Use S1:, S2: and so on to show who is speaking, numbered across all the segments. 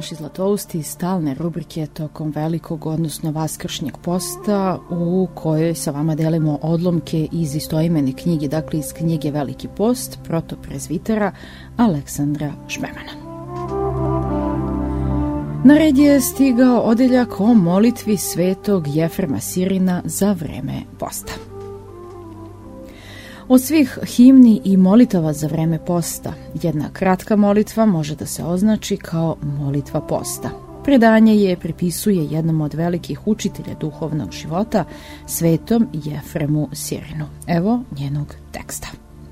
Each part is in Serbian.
S1: naši zlatousti stalne rubrike tokom velikog, odnosno vaskršnjeg posta, u kojoj sa vama delimo odlomke iz istoimene knjige, dakle iz knjige Veliki post, protoprezvitera Aleksandra Šmemana. Na red je stigao odeljak o molitvi svetog Jefrema Sirina za vreme posta. Od svih himni i molitava za vreme posta, jedna kratka molitva može da se označi kao molitva posta. Predanje je pripisuje jednom od velikih učitelja duhovnog života, svetom Jefremu Sirinu. Evo njenog teksta.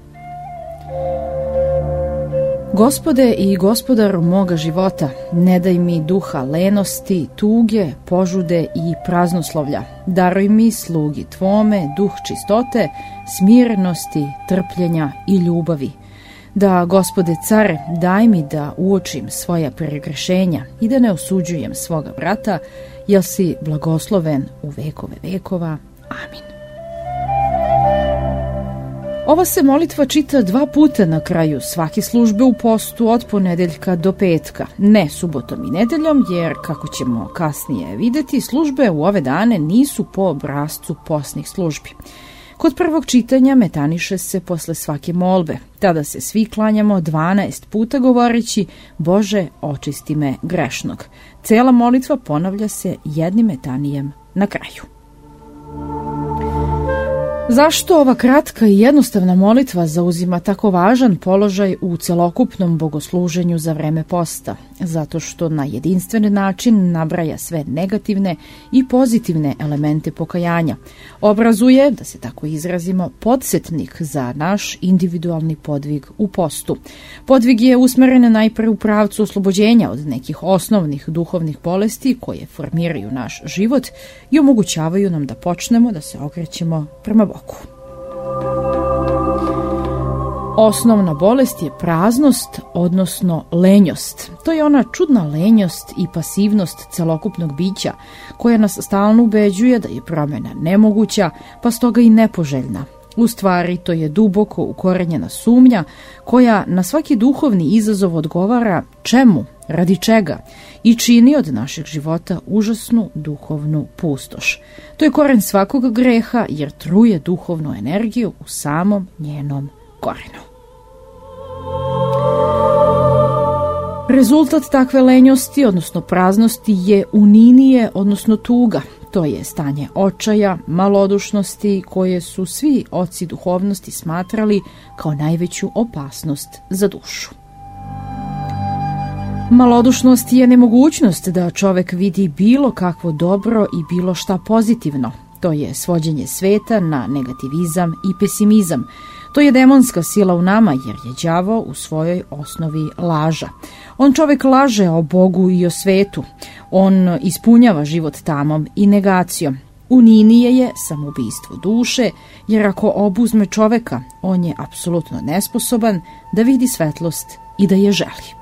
S1: Gospode i gospodaru moga života, ne daj mi duha lenosti, tuge, požude i praznoslovlja. Daruj mi, slugi tvome, duh čistote, smirenosti, trpljenja i ljubavi. Da, Gospode care, daj mi da uočim svoja pregrešenja i da ne osuđujem svoga brata, jer si blagosloven u vekove vekova. Amin. Ova se molitva čita 2 puta na kraju svake službe u postu od ponedeljka do petka, ne subotom i nedeljom, jer, kako ćemo kasnije videti, službe u ove dane nisu po obrascu postnih službi. Kod prvog čitanja metaniše se posle svake molbe. Tada se svi klanjamo 12 puta govoreći Bože, očisti me grešnog. Cela molitva ponavlja se jednim metanijem na kraju. Zašto ova kratka i jednostavna molitva zauzima tako važan položaj u celokupnom bogosluženju za vreme posta? Zato što na jedinstven način nabraja sve negativne i pozitivne elemente pokajanja. Obrazuje, da se tako izrazimo, podsjetnik za naš individualni podvig u postu. Podvig je usmeren najpre u pravcu oslobođenja od nekih osnovnih duhovnih bolesti koje formiraju naš život i omogućavaju nam da počnemo da se okrećemo prema Bogu. Osnovna bolest je praznost, odnosno lenjost. To je ona čudna lenjost i pasivnost celokupnog bića koja nas stalno ubeđuje da je promjena nemoguća, pa stoga i nepoželjna. U stvari, to je duboko ukorenjena sumnja koja na svaki duhovni izazov odgovara čemu, radi čega i čini od našeg života užasnu duhovnu pustoš. To je koren svakog greha jer truje duhovnu energiju u samom njenom korenu. Rezultat takve lenjosti, odnosno praznosti, je uninije, odnosno tuga. To je stanje očaja, malodušnosti koje su svi oci duhovnosti smatrali kao najveću opasnost za dušu. Malodušnost je nemogućnost da čovek vidi bilo kakvo dobro i bilo šta pozitivno. To je svođenje sveta na negativizam i pesimizam. To je demonska sila u nama jer je đavo u svojoj osnovi laža. On čovek laže o Bogu i o svetu. On ispunjava život tamom i negacijom. Uninije je samoubistvo duše, jer ako obuzme čoveka, on je apsolutno nesposoban da vidi svetlost i da je želi.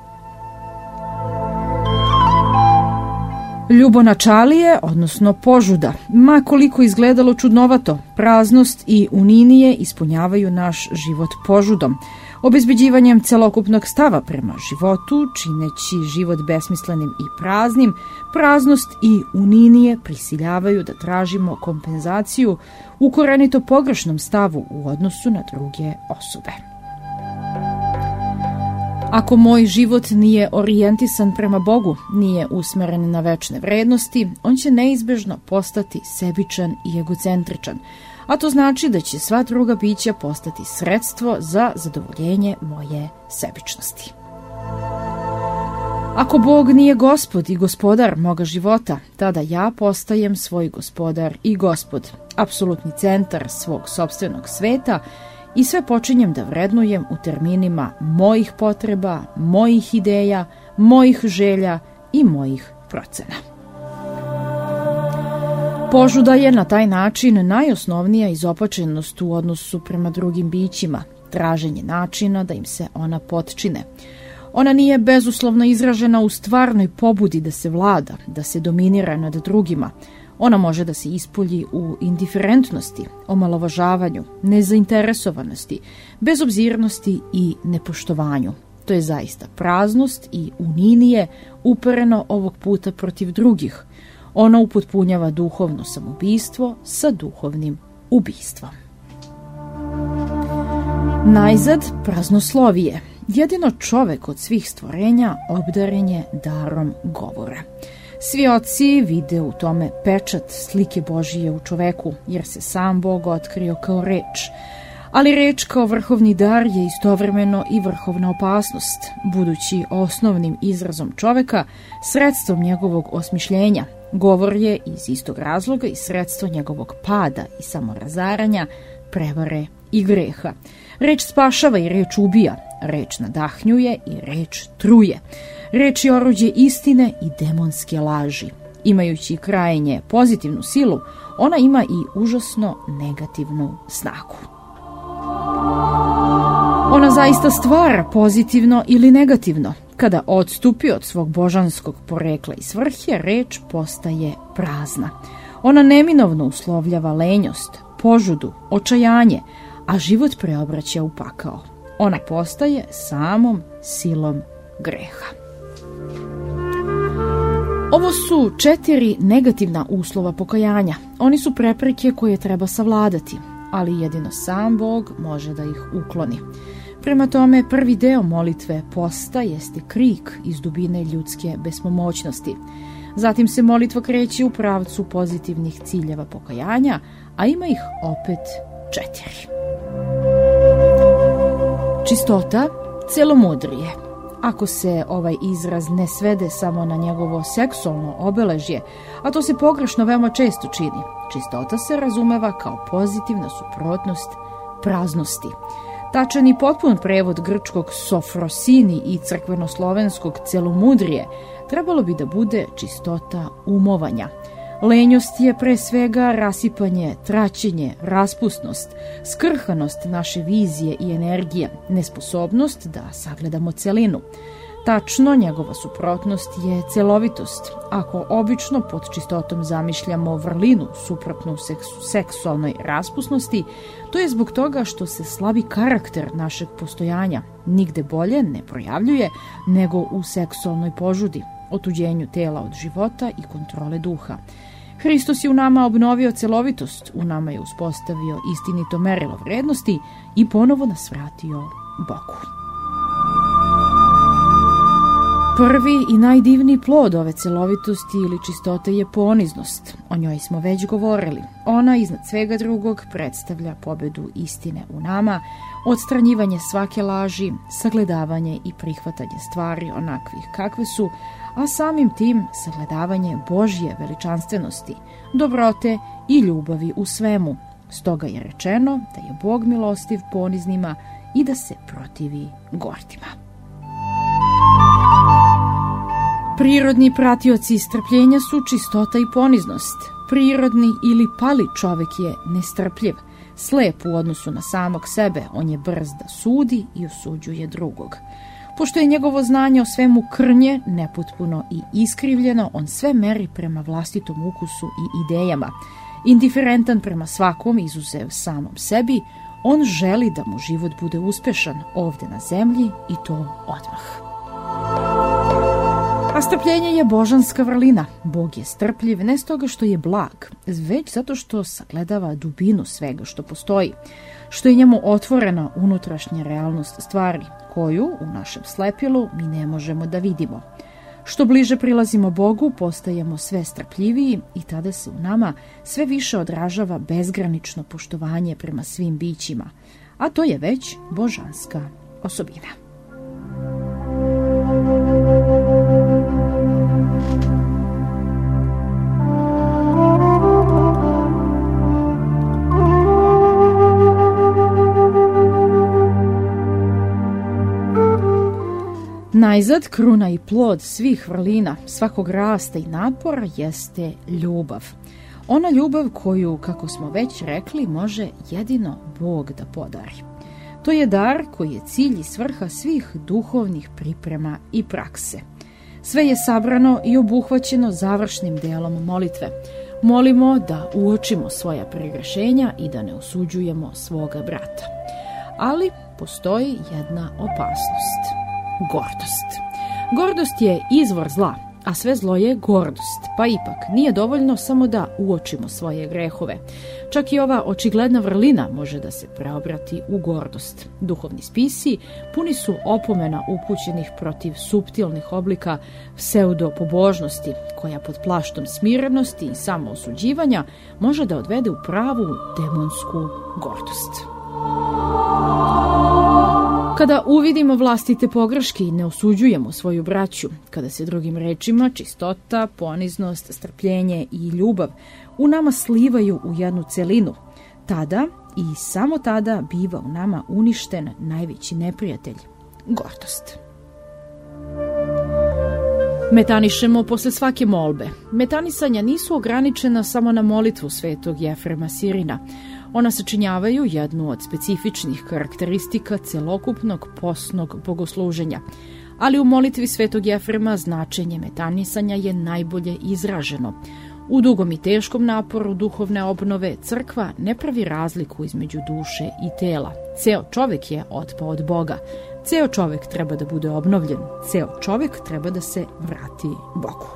S1: Ljubonačalije, odnosno požuda, ma koliko izgledalo čudnovato, praznost i uninije ispunjavaju naš život požudom, obezbeđivanjem celokupnog stava prema životu, čineći život besmislenim i praznim. Praznost i uninije prisiljavaju da tražimo kompenzaciju u korenito pogrešnom stavu u odnosu na druge osobe. Ako moj život nije orijentisan prema Bogu, nije usmeren na večne vrednosti, on će neizbežno postati sebičan i egocentričan, a to znači da će sva druga bića postati sredstvo za zadovoljenje moje sebičnosti. Ako Bog nije gospod i gospodar moga života, tada ja postajem svoj gospodar i gospod, apsolutni centar svog sopstvenog sveta, i sve počinjem da vrednujem u terminima mojih potreba, mojih ideja, mojih želja i mojih procena. Požuda je na taj način najosnovnija izopačenost u odnosu prema drugim bićima, traženje načina da im se ona potčine. Ona nije bezuslovno izražena u stvarnoj pobudi da se vlada, da se dominira nad drugima. Ona može da se ispolji u indiferentnosti, omalovažavanju, nezainteresovanosti, bezobzirnosti i nepoštovanju. To je zaista praznost i uninije upereno ovog puta protiv drugih. Ono upotpunjava duhovno samoubistvo sa duhovnim ubistvom. Najzad praznoslovije. Jedino čovek od svih stvorenja obdaren je darom govora. Svi oci vide u tome pečat slike Božije u čoveku, jer se sam Bog otkrio kao reč. Ali reč kao vrhovni dar je istovremeno i vrhovna opasnost, budući osnovnim izrazom čoveka, sredstvom njegovog osmišljenja. Govor je iz istog razloga i sredstvo njegovog pada i samorazaranja, prevare i greha. Reč spašava i reč ubija, reč nadahnjuje i reč truje. Reč je oruđe istine i demonske laži. Imajući krajnje pozitivnu silu, ona ima i užasno negativnu snagu. Ona zaista stvara pozitivno ili negativno. Kada odstupi od svog božanskog porekla i svrhe, reč postaje prazna. Ona neminovno uslovljava lenjost, požudu, očajanje, a život preobraća u pakao. Ona postaje samom silom greha. Ovo su 4 negativna uslova pokajanja. Oni su prepreke koje treba savladati, ali jedino sam Bog može da ih ukloni. Prema tome, prvi deo molitve posta jeste krik iz dubine ljudske bespomoćnosti. Zatim se molitva kreće u pravcu pozitivnih ciljeva pokajanja, a ima ih opet 4. Čistota, celomudrije. Ako se ovaj izraz ne svede samo na njegovo seksualno obeležje, a to se pogrešno veoma često čini, čistota se razumeva kao pozitivna suprotnost praznosti. Tačan i potpun prevod grčkog sofrosini i crkvenoslovenskog celomudrije trebalo bi da bude čistota umovanja. Lenjost je pre svega rasipanje, traćenje, raspusnost, skrhanost naše vizije i energije, nesposobnost da sagledamo celinu. Tačno, njegova suprotnost je celovitost. Ako obično pod čistotom zamišljamo vrlinu suprotnu seksualnoj raspusnosti, to je zbog toga što se slabi karakter našeg postojanja nigde bolje ne projavljuje nego u seksualnoj požudi, otuđenju tela od života i kontrole duha. Hristos je u nama obnovio celovitost, u nama je uspostavio istinito merilo vrednosti i ponovo nas vratio Bogu. Prvi i najdivniji plod ove celovitosti ili čistote je poniznost. O njoj smo već govorili. Ona iznad svega drugog predstavlja pobedu istine u nama, odstranjivanje svake laži, sagledavanje i prihvatanje stvari onakvih kakve su, a samim tim sagledavanje Božje veličanstvenosti, dobrote i ljubavi u svemu. Stoga je rečeno da je Bog milostiv poniznima i da se protivi gordima. Prirodni pratioci strpljenja su čistota i poniznost. Prirodni ili pali čovek je nestrpljiv, slep u odnosu na samog sebe, on je brz da sudi i osuđuje drugog. Pošto je njegovo znanje o svemu krnje, nepotpuno i iskrivljeno, on sve meri prema vlastitom ukusu i idejama. Indiferentan prema svakom, izuzev samom sebi, on želi da mu život bude uspešan ovde na zemlji i to odmah. A strpljenje je božanska vrlina. Bog je strpljiv ne stoga što je blag, već zato što sagledava dubinu svega što postoji, što je njemu otvorena unutrašnja realnost stvari, koju u našem slepilu mi ne možemo da vidimo. Što bliže prilazimo Bogu, postajemo sve strpljiviji i tada se u nama sve više odražava bezgranično poštovanje prema svim bićima, a to je već božanska osobina. Najzad, kruna i plod svih vrlina, svakog rasta i napora jeste ljubav. Ona ljubav koju, kako smo već rekli, može jedino Bog da podari. To je dar koji je cilj i svrha svih duhovnih priprema i prakse. Sve je sabrano i obuhvaćeno završnim delom molitve. Molimo da uočimo svoja pregrešenja i da ne osuđujemo svoga brata. Ali postoji jedna opasnost. gordost. Gordost je izvor zla, a sve zlo je gordost, pa ipak nije dovoljno samo da uočimo svoje grehove. Čak i ova očigledna vrlina može da se preobrati u gordost. Duhovni spisi puni su opomena upućenih protiv suptilnih oblika pseudopobožnosti, koja pod plaštom smirenosti i samoosuđivanja može da odvede u pravu demonsku gordost. Kada uvidimo vlastite pogreške i ne osuđujemo svoju braću, kada se drugim rečima čistota, poniznost, strpljenje i ljubav u nama slivaju u jednu celinu, tada i samo tada biva u nama uništen najveći neprijatelj – gordost. Metanišemo posle svake molbe. Metanisanja nisu ograničena samo na molitvu svetog Jefrema Sirina. Ona sačinjavaju jednu od specifičnih karakteristika celokupnog postnog bogosluženja. Ali u molitvi svetog Jefrema značenje metanisanja je najbolje izraženo. U dugom i teškom naporu duhovne obnove crkva ne pravi razliku između duše i tela. Ceo čovek je otpao od Boga. Ceo čovek treba da bude obnovljen. Ceo čovek treba da se vrati Bogu.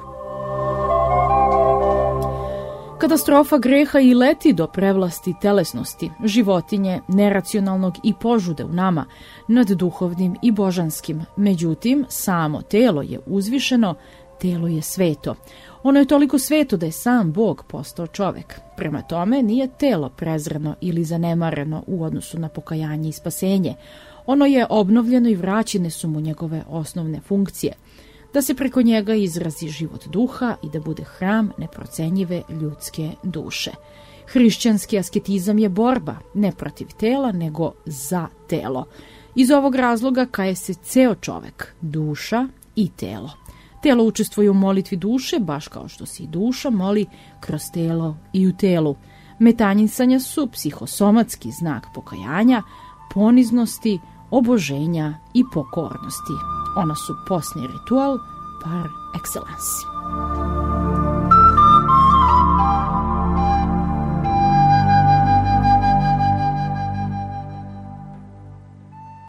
S1: Katastrofa greha i leti do prevlasti telesnosti, životinje, neracionalnog i požude u nama, nad duhovnim i božanskim. Međutim, samo telo je uzvišeno, telo je sveto. Ono je toliko sveto da je sam Bog postao čovek. Prema tome, nije telo prezreno ili zanemareno u odnosu na pokajanje i spasenje. Ono je obnovljeno i vraćene su mu njegove osnovne funkcije. Da se preko njega izrazi život duha i da bude hram neprocenjive ljudske duše. Hrišćanski asketizam je borba, ne protiv tela, nego za telo. Iz ovog razloga kaje se ceo čovek, duša i telo. Telo učestvuje u molitvi duše, baš kao što se i duša moli kroz telo i u telu. Metanisanja su psihosomatski znak pokajanja, poniznosti, oboženja i pokornosti. Ona su posni ritual par excellence.